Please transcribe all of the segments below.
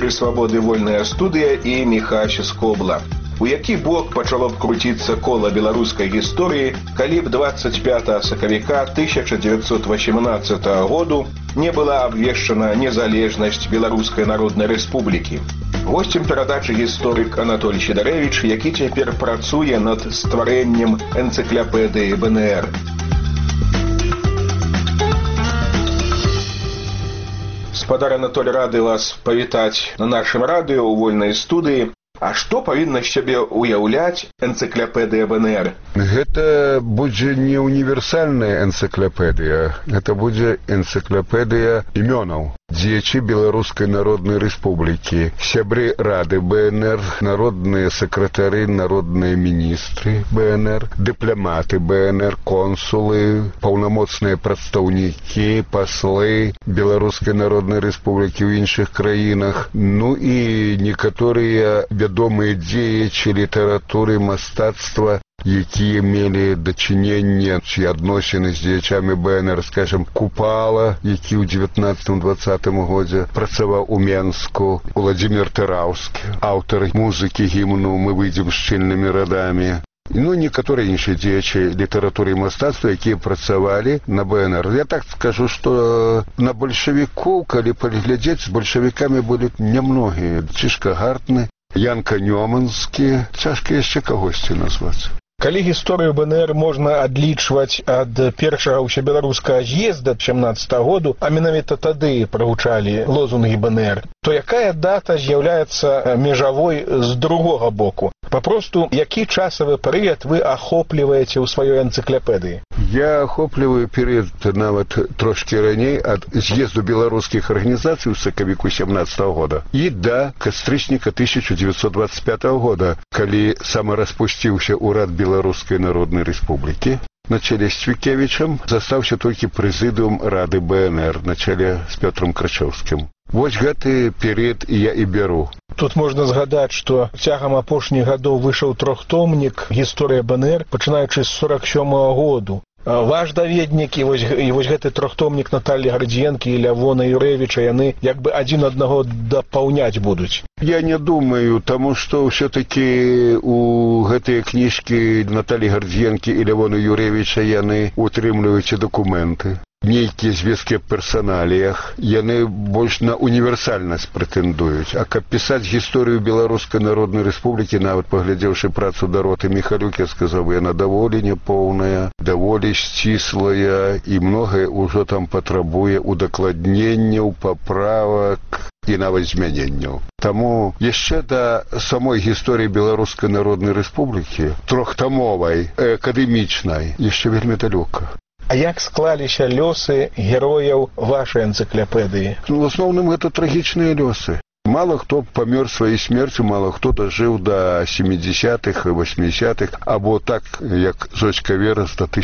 эфіры «Свабоды вольная студыя» і Міхась Скобла. У які бок пачало б круціцца кола беларускай гісторыі, калі б 25 сакавіка 1918 году не была абвешчана незалежнасць Беларускай Народнай Рэспублікі. Госцем перадачы гісторык Анатолій Сідарэвіч, які цяпер працуе над стварэннем энцыклапедыі БНР. Спадар Анатолій, рады вас павітаць на нашым радыё ў вольнай студыі. А што павінна з сябе ўяўляць энцыклапедыя БНР? Гэта будзе не універсальная энцыклапедыя, гэта будзе энцыклапедыя імёнаў. Дзеячы Беларускай Народнай Рэспублікі, сябры рады БНР, народныя сакратары, народныя міністры БНР, дыпламаты БНР, консулы, паўнамоцныя прадстаўнікі, паслы Беларускай Народнай Рэспублікі ў іншых краінах, ну і некаторыя вядомыя дзеячы літаратуры, мастацтва, якія мелі дачыненне ці адносіны з дзеячамі БНР, скажем, Купала, які ў 19-20 годзе працаваў у Менску, Уладзімір Тыраўскі, аўтар музыкі гімну «Мы выйдзем шчыльнымі радамі». Ну, некаторыя іншыя дзеячы літаратуры і мастацтва, якія працавалі на БНР. Я так скажу, што на бальшавікоў, калі паглядзець, з бальшавікамі былі немногія. Чышка Гартны, Янка Нёманскі, цяжка яшчэ кагосьці назваць. Калі гісторыю БНР можна адлічваць ад першага ўсебеларускага з'езда 17 году, а менавіта тады прагучалі лозунгі БНР, то якая дата з'яўляецца межавой з другога боку? Папросту, які часавы перыяд вы ахопліваеце ў сваёй энцыклапедыі? Я ахопліваю перыяд нават трошкі раней ад з'езду беларускіх арганізацый у сакавіку 17 года і да кастрычніка 1925 года, калі самараспусціўся ўрад Беларускай Народнай Рэспублікі. На чале з Цвікевічам застаўся толькі прэзідыум рады БНР на чале з Пётрам Крачоўскім. Вось гэты перыяд я і бяру. Тут можна згадаць, што цягам апошніх гадоў выйшаў трохтомнік «Гісторыя БНР», пачынаючы з 47-го году. Ваш даведнік і вось гэты трохтомнік Наталлі Гардзіенкі і Лявона Юрэвіча, яны як бы адзін аднаго дапаўняць будуць. Я не думаю, таму што ўсё-такі у гэтыя кніжкі Наталлі Гардзіенкі і Лявона Юрэвіча яны утрымліваюць дакументы. Нейкія звесткі аб персаналіях, яны больш на універсальнасць прэтэндуюць. А каб пісаць гісторыю Беларускай Народнай Рэспублікі, нават паглядзеўшы працу Дароты Міхалюк, я сказаў, яна даволі няпоўная, даволі сціслая, і многае ўжо там патрабуе удакладненняў, паправак і нават змяненняў. Таму яшчэ да самой гісторыі Беларускай Народнай Рэспублікі, трохтамовай, акадэмічнай, яшчэ вельмі далёка. А як склаліся лёсы герояў вашай энцыклапедыі? В асноўным гэта трагічныя лёсы. Мало хто памёр сваёй смерцю, мало хто дажыў да 70-х і 80-х, або так, як Зочка Верас, до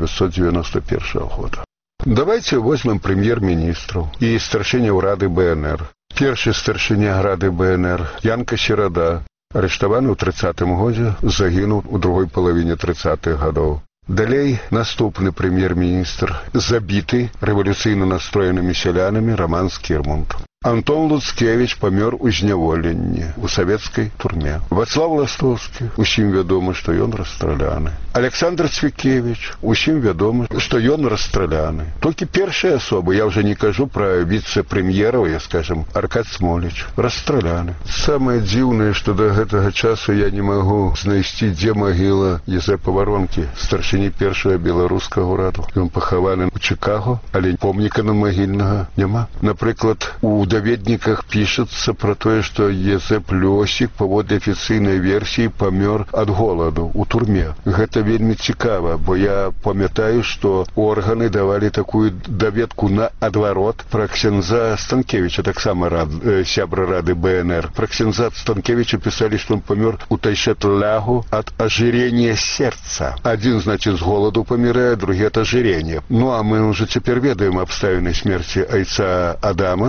1991 года. Давайте возьмем прэм'ер-міністраў і старшыняў рады БНР. Першы старшыня рады БНР Янка Серада, арыштаваны ў 30-м годзе, загінуў у другой палавіне 30-х гадоў. Далей наступны прэм'ер-міністр, забіты рэвалюцыйна настроенымі сялянамі Раман Скірмунд. Антон Луцкевіч памёр у зняволенні ў савецкай турме. Вацлаў Ластовскі, усім вядома, што ён расстраляны. Александр Цвікевіч, усім вядома, што ён расстраляны. Толькі першыя асобы, я ўжо не кажу пра віцэ-прэм'ераў, я скажем, Аркад Смоліч, расстраляны. Самае дзіўнае, што да гэтага часу я не магу знайсці, дзе магіла Езэпа Варонкі, старшыні першага беларускага ўраду. Ён пахаваны ў Чыкаго, але помніка на магільнага няма. Напрыклад, у даведніках пішацца пра тое, што Езэп Лёсік, паводле афіцыйнай версіі, памёр ад голаду ў турме. Гэта вельмі цікава, бо я памятаю, што органы давалі такую даведку наадварот пра ксяндза Станкевіча, таксама сябра рады БНР. Пра ксяндза Станкевіча пісалі, што ён памёр у Тайшет-Лягу ад ажырення сердца. Адзін, значит, з голаду памірае, другі ад ажырення. Ну, а мы ўжо цяпер ведаем абставіны смерці айца Адама. Хутчэй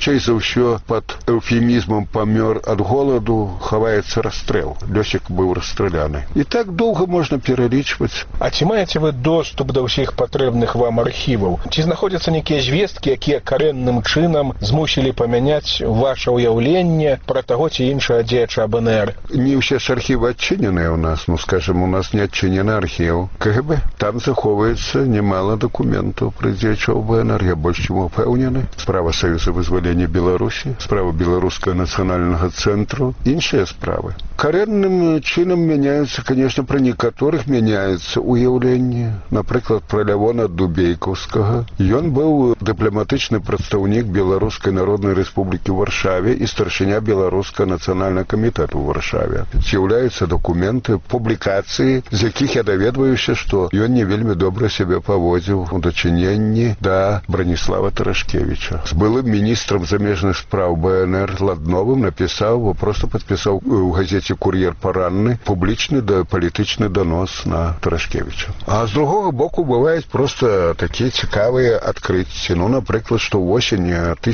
хутчэй за ўсё пад эўфемізмам «памёр ад голаду» хаваецца расстрэл. Лёсік быў расстраляны. І так доўга можна пералічваць. А ці маеце вы доступ да ўсіх патрэбных вам архіваў? Ці знаходзяцца нейкія звесткі, якія карэнным чынам змусілі памяняць ваша ўяўленне пра таго ці іншага дзеяча БНР? Не ўсе ж архівы адчыненыя ў нас, скажем, у нас не адчынены архіў КГБ. Там захоўваецца немало дакументаў пра дзеячоў БНР, я больш чым упэўнены. Справа Саюза вызвалення Беларусі, справа Беларускага нацыянальнага цэнтру, іншыя справы. Карэнным чынам мяняюцца, конечно, пра некаторых мяняецца ўяўленне. Напрыклад, пра Лявона Дубейкаўскага. Ён быў дыпламатычны прадстаўнік Беларускай Народнай Рэспублікі ў Варшаве і старшыня Беларускага нацыянальнага камітэту ў Варшаве. З'яўляюцца дакументы, публікацыі, з якіх я даведваюся, што ён не вельмі добра сябе паводзіў у дачыненні да Браніслава Тарашкевіча. З былым міністрам замежных спраў БНР Ладновым напісаў, проста падпісаў у газеце «Кур'ер» паранны публічны палітычны данос на Тарашкевіча. А з другога боку бываюць проста такія цікавыя адкрыцці. Напрыклад, што восень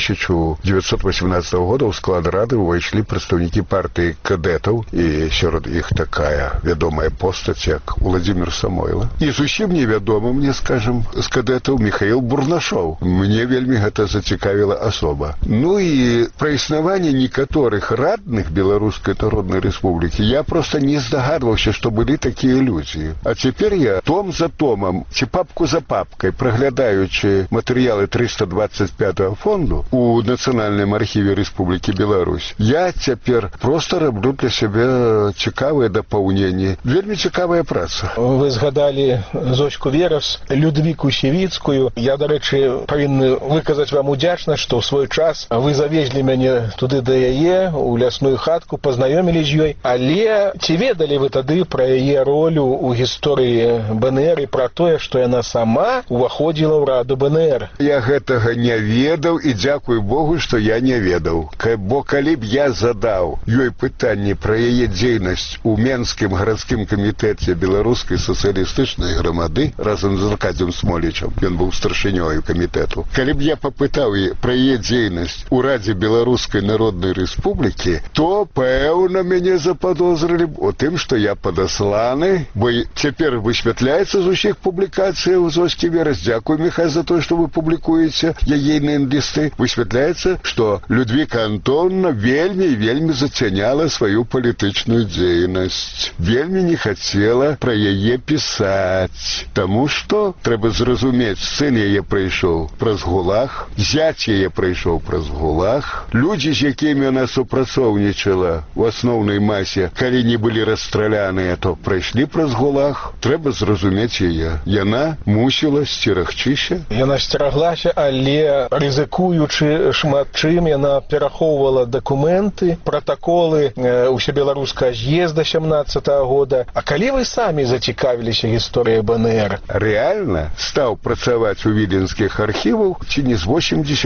1918 года ў склад рады ўвайшлі прадстаўнікі партыі кадэтаў, і сярод іх такая вядомая постаць, як Владзімір Самойла. І зусім невядомы мне, скажем, з кадэтаў Міхаіл Бурнашоў. Мне вельмі гэта зацікавіла асоба. І пра існаванне некаторых радных Беларускай Народнай Рэспублікі я проста не здагадваўся, што былі такія людзі. А цяпер я том за томам, ці папку за папкай, праглядаючы матэрыялы 325-го фонду у Нацыянальным архіве Рэспублікі Беларусь, я цяпер проста раблю для сябе цікавыя дапаўненні. Вельмі цікавая праца. Вы згадалі Зоську Верас, Людвіку Сівіцкую. Я, дарэчы, павінны выказаць вам удзячнасць, што ў свой час вы завезлі мяне туды да яе, у лясную хатку, пазнаёмілі з ёй. Але ці ведалі вы тады пра яе ролю ў гісторыі БНР і пра тое, што яна сама уваходзіла ў раду БНР? Я гэтага не ведаў, і дзякуй Богу, што я не ведаў. Бо калі б я задаў ёй пытанне пра яе дзейнасць у Менскім гарадскім камітэце Беларускай сацыялістычнай грамады разам з Аркадзем Смолічам, ён быў старшынёю камітэту, калі б я папытаў пра яе дзейнасць у Радзе Беларускай Народнай Рэспублікі, то, пэўна, мяне западозрылі б у тым, што я падасланы, бо цяпер высвятляецца з усіх публікацый у Зоскі Верас. Дзякуй, Міхай, за тое, што вы публікуеце яейныя лісты. Высвятляецца, што Людвіка Антонна вельмі зацяняла сваю палітычную дзейнасць. Вельмі не хацела пра яе пісаць. Таму што, трэба зразумець, сын яе прыйшоў праз ГУЛАГ, зяць яе прыйшоў праз ГУЛАГ. Людзі, з якімі яна супрацоўнічала у асноўнай масе, калі не былі расстраляныя, то прайшлі праз ГУЛАГ. Трэба зразумець яе. Яна мусіла сцерагчыся. Яна сцераглася, але рызыкуючы шмат чым, яна перахоўвала дакументы, пратаколы ўсебеларускага з'езда 17-го года. А калі вы самі зацікавіліся гісторыяй БНР? Рэальна стаў працаваць у віленскіх архівах ці не з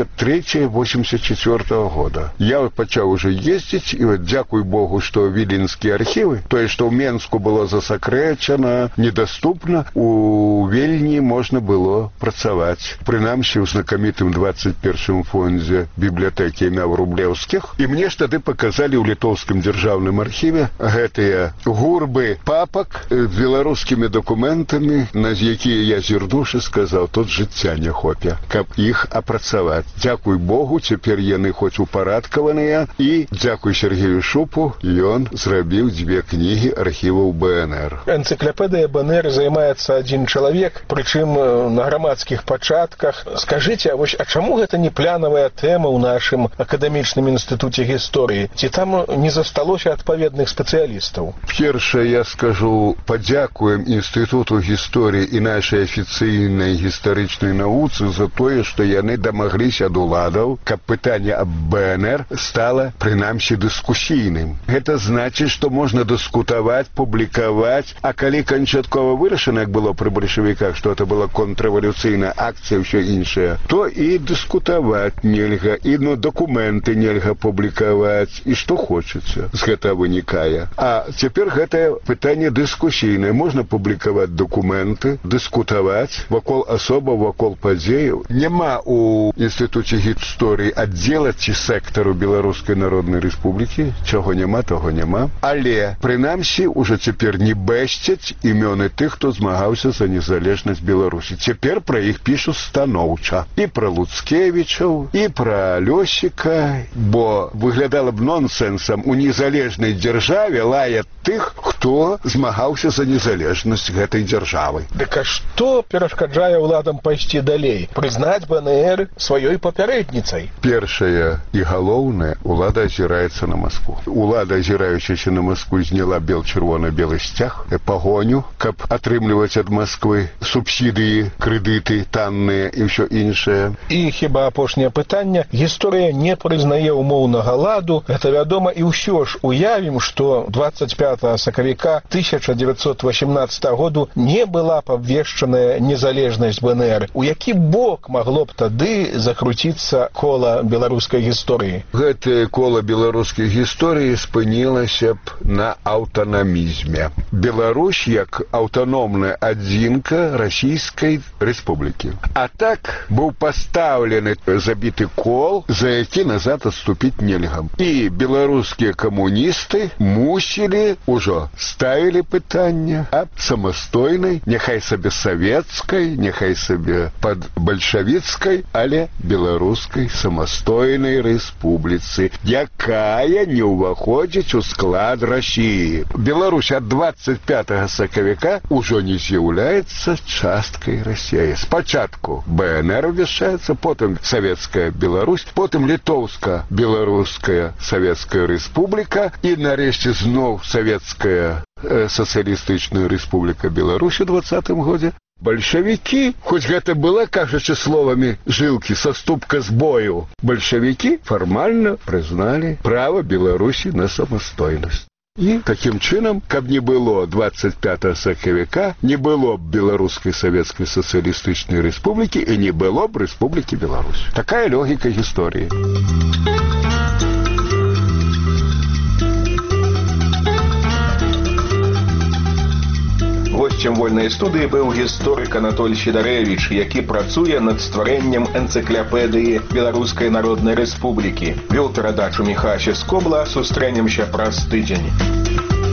83-84 года. Я пачаў уже ездзіць, і дзякуй Богу, што віленскія архівы, тое, што ў Менску было засакрэчана, недаступна, у Вільні можна было працаваць. Прынамсі, у знакамітым 21-м фондзе бібліятэкі імяў Рублеўскіх. І мне ж тады паказалі ў літоўскім дзяржаўным архіве гэтыя гурбы папак з беларускімі дакументамі, на якія я зірнуўшы сказаў, тут жыцця не хопе, каб іх апрацаваць. Дзякуй Богу, цяпер яны хоць упарадкаваныя, і дзякуй Сергею Шупу, ён зрабіў 2 кнігі архіваў БНР. Энцыклапедыя БНР займаецца адзін чалавек, прычым на грамадскіх пачатках. Скажыце, а чаму гэта не планавая тэма ў нашым акадэмічным інстытуце гісторыі? Ці там не засталося адпаведных спецыялістаў? Першае, я скажу, падзякуем Інстытуту гісторыі і нашай афіцыйнай гістарычнай навуцы за тое, што яны дамагліся ад уладаў, каб пытанне аб БНР стала, прынамсі, дыскусійным. Гэта значыць, што можна дыскутаваць, публікаваць, а калі канчаткова вырашана, як было пры бальшавіках, што это была контррэвалюцыйная акцыя, ўсё іншае, то і дыскутаваць нельга, і дакументы нельга публікаваць, і што хочацца з гэтага вынікае. А цяпер гэтае пытанне дыскусійнае. Можна публікаваць дакументы, дыскутаваць вакол асобаў, вакол падзеяў. Няма у Інстытуце гісторыі гісторыі аддзела ці сектару Беларускай Народнай Рэспублікі, чаго няма, таго няма. Але, прынамсі, ужо цяпер не бэсцяць імёны тых, хто змагаўся за незалежнасць Беларусі. Цяпер пра іх пішуць станоўча. І пра Луцкевічаў, і пра Лёсіка, бо выглядала б нонсенсам у незалежнай дзяржаве лаяць тых, хто змагаўся за незалежнасць гэтай дзяржавы. Дык а што перашкаджае ўладам пайсці далей? Прызнаць БНР сваёй папярэдніцай? Першае і галоўнае, улада азіраецца на Маскву. Улада, азіраючыся на Маскву, зняла бел-чырвона-белы сцяг, пагоню, каб атрымліваць ад Масквы субсідыі, крэдыты танныя і ўсё іншае. І хіба апошняе пытанне, гісторыя не прызнае умоўнага ладу. Гэта вядома, і ўсё ж уявім, што 25 сакавіка 1918 году не была б абвешчаная незалежнасць БНР. У які бок магло б тады закруціцца кола беларускай гісторыі? Гэтае кола беларускай гісторыі спынілася б на аўтанамізме. Беларусь як аўтаномная адзінка Расійскай Рэспублікі. А так быў пастаўлены забіты кол, за які назад адступіць нельга. І беларускія камуністы мусілі, ужо ставілі пытанне аб самастойнай, няхай сабе савецкай, няхай сабе пад бальшавіцкай, але беларускай самастойнай рэспубліцы, якая не ўваходзіць у склад Расіі. Беларусь ад 25 сакавіка ўжо не з'яўляецца часткай Расіі. Спачатку БНР абвяшчаецца, потым Савецкая Беларусь, потым Літоўска-Беларуская Савецкая Рэспубліка і нарэшце зноў Савецкая Сацыялістычная Рэспубліка Беларусь у 20-м годзе. Бальшавікі, хоць гэта была, кажучы словамі жылкі, саступка з бою, бальшавікі фармальна прызналі права Беларусі на самастойнасць. І такім чынам, каб не было 25 сакавіка, не было б Беларускай Савецкай Сацыялістычнай Рэспублікі і не было б Рэспублікі Беларусь. Такая логіка гісторыі. Госцем вольнай студыі быў гісторык Анатоль Сідарэвіч, які працуе над стварэннем энцыклапедыі Беларускай Народнай Рэспублікі. Вёў перадачу Міхася Скобла. Сустрэнемся праз тыдзень.